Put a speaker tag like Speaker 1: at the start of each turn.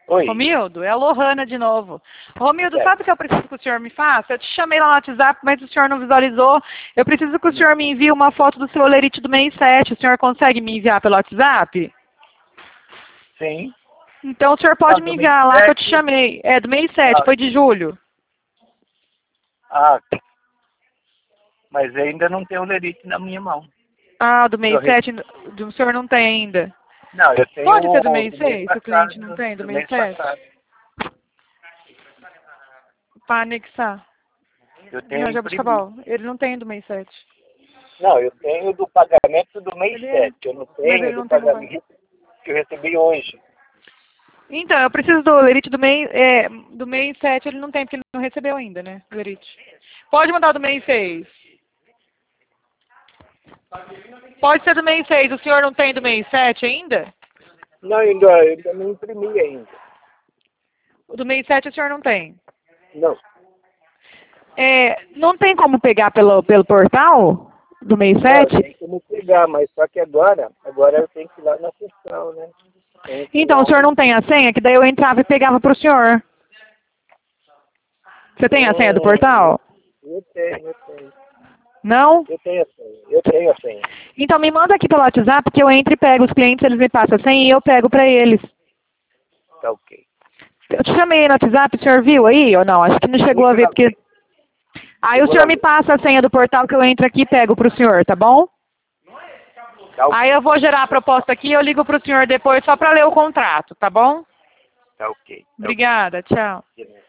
Speaker 1: Oi.
Speaker 2: Romildo, é a Lohana de novo. Romildo,
Speaker 1: É.
Speaker 2: sabe o que eu preciso que o senhor me faça? Eu te chamei lá no WhatsApp, mas o senhor não visualizou. Eu preciso que o senhor me envie uma foto do seu olerite do mês 7. O senhor consegue me enviar pelo WhatsApp?
Speaker 1: Sim.
Speaker 2: Então o senhor pode
Speaker 1: Ah,
Speaker 2: me
Speaker 1: do mês
Speaker 2: enviar lá que eu te
Speaker 1: 7?
Speaker 2: chamei. É, do mês 7,
Speaker 1: Ah.
Speaker 2: foi de julho.
Speaker 1: Ah, mas ainda não tem o lerite na minha mão.
Speaker 2: Ah, do mês
Speaker 1: Eu
Speaker 2: 7, o senhor não tem ainda.
Speaker 1: Não, eu tenho
Speaker 2: Pode ser do mês
Speaker 1: do mês
Speaker 2: 6, se o
Speaker 1: passado.
Speaker 2: cliente não tem, do
Speaker 1: Do
Speaker 2: mês
Speaker 1: mês
Speaker 2: 7?
Speaker 1: passado.
Speaker 2: Para anexar.
Speaker 1: Eu tenho
Speaker 2: Não,
Speaker 1: imprimido.
Speaker 2: Jabuticabal, ele não tem do mês 7.
Speaker 1: Não, eu tenho do pagamento do mês
Speaker 2: Ele é,
Speaker 1: 7. Eu não
Speaker 2: mas
Speaker 1: tenho
Speaker 2: ele
Speaker 1: do
Speaker 2: não tem no banco.
Speaker 1: pagamento que eu recebi hoje.
Speaker 2: Então, eu preciso do lerite do mês 7, ele não tem, porque ele não recebeu ainda, né, o lerite. Pode mandar do mês 6. Pode ser do mês 6, o senhor não tem do mês 7 ainda?
Speaker 1: Não, ainda não imprimi ainda.
Speaker 2: O do mês 7 o senhor não tem.
Speaker 1: Não.
Speaker 2: Não tem como pegar pelo portal do mês
Speaker 1: Não,
Speaker 2: 7?
Speaker 1: tem como pegar, mas só que agora eu tenho que ir lá na sessão, né? Tem que ir
Speaker 2: Então,
Speaker 1: lá
Speaker 2: o senhor não tem a senha? Que daí eu entrava e pegava pro senhor. Você tem a senha do portal?
Speaker 1: Eu tenho.
Speaker 2: Não?
Speaker 1: Eu tenho a senha.
Speaker 2: Então me manda aqui pelo WhatsApp que eu entro e pego os clientes, eles me passam a senha e eu pego pra eles.
Speaker 1: Tá ok.
Speaker 2: Eu te chamei no WhatsApp, o senhor viu aí ou não? Acho que não chegou a ver, porque... Aí o
Speaker 1: Chegou
Speaker 2: senhor
Speaker 1: lá
Speaker 2: me
Speaker 1: ver.
Speaker 2: passa a senha do portal que eu entro aqui e pego pro senhor, tá bom?
Speaker 1: Tá ok.
Speaker 2: Aí eu vou gerar a proposta aqui e eu ligo pro senhor depois só pra ler o contrato, tá bom?
Speaker 1: Tá ok.
Speaker 2: Obrigada, tchau.
Speaker 1: Ok.